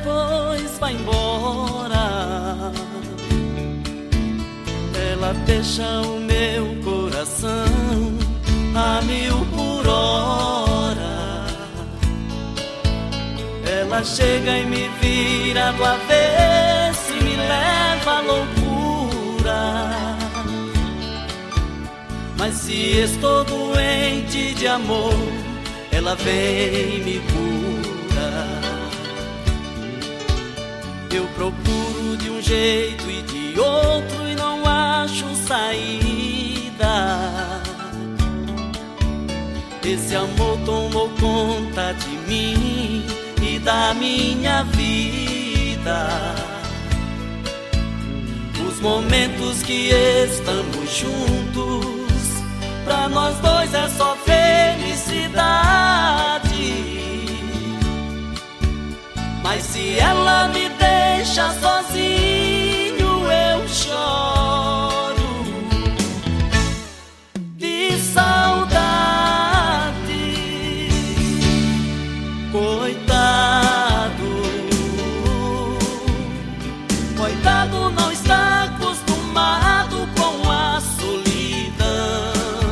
depois vai embora. Ela deixa o meu coração a 1000 por hora. Ela chega e me vira do avesso e me leva à loucura. Mas se estou doente de amor, ela vem e me cura. Eu procuro de um jeito e de outro e não acho saída. Esse amor tomou conta de mim e da minha vida. Os momentos que estamos juntos, pra nós dois é só felicidade. Mas se ela me deixa sozinho, eu choro de saudade. Coitado, coitado, não está acostumado com a solidão.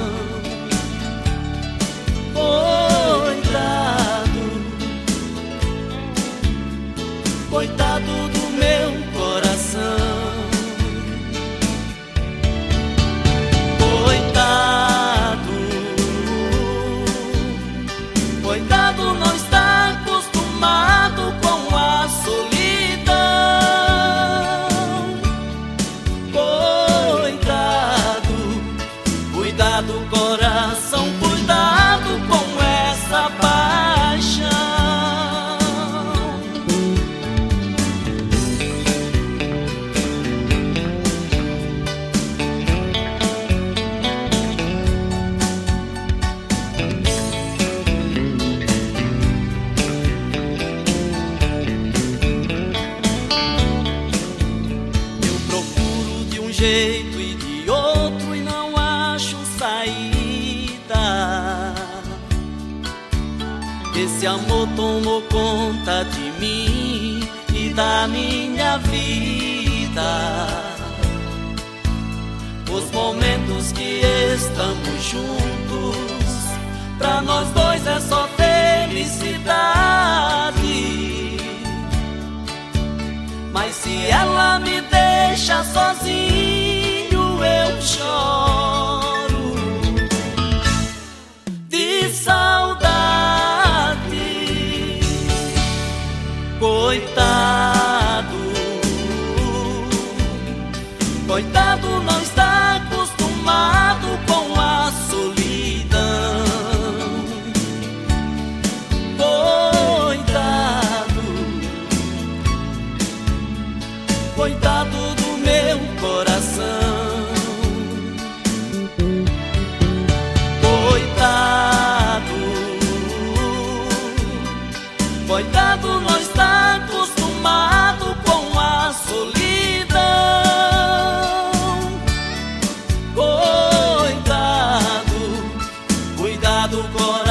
Coitado do meu coração. Coitado, coitado, não está acostumado com a solidão. Coitado, cuidado coração, cuidado com essa paixão. Jeito e de outro e não acho saída. Esse amor tomou conta de mim e da minha vida. Os momentos que estamos juntos, pra nós dois é só felicidade. Mas se ela me deixa sozinho, eu choro de saudade. Coitado, coitado, não está acostumado com a solidão. Coitado do meu coração. Coitado, coitado, não está acostumado com a solidão. Coitado, cuidado, coração.